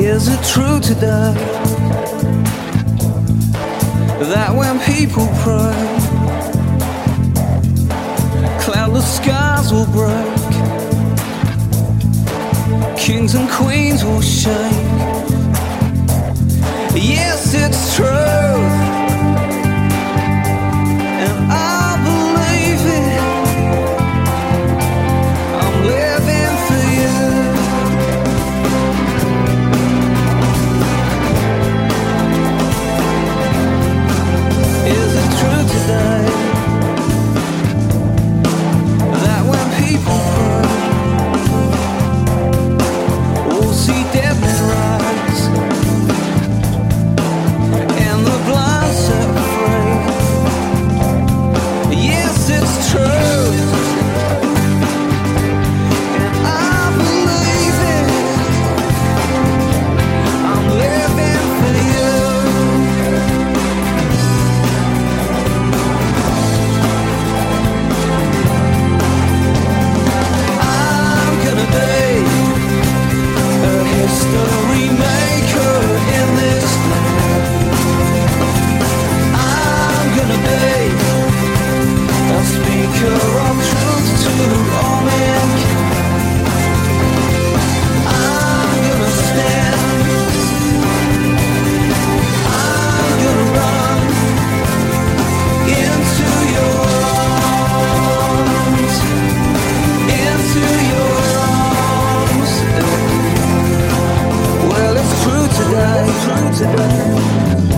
Is it true today that when people pray, cloudless skies will break, kings and queens will shake? Yes, it's true, and I believe it. I'm living for you. Is it true today that when people pray, we'll see dead men rise and the blind set free? Yes, it's true, and I believe it. I'm living for you. I'm gonna be a history maker in this land. I'm gonna be a speaker of truth to all mankind. I'm gonna stand, I'm gonna run into your arms, into your arms. Well, it's true today, true today.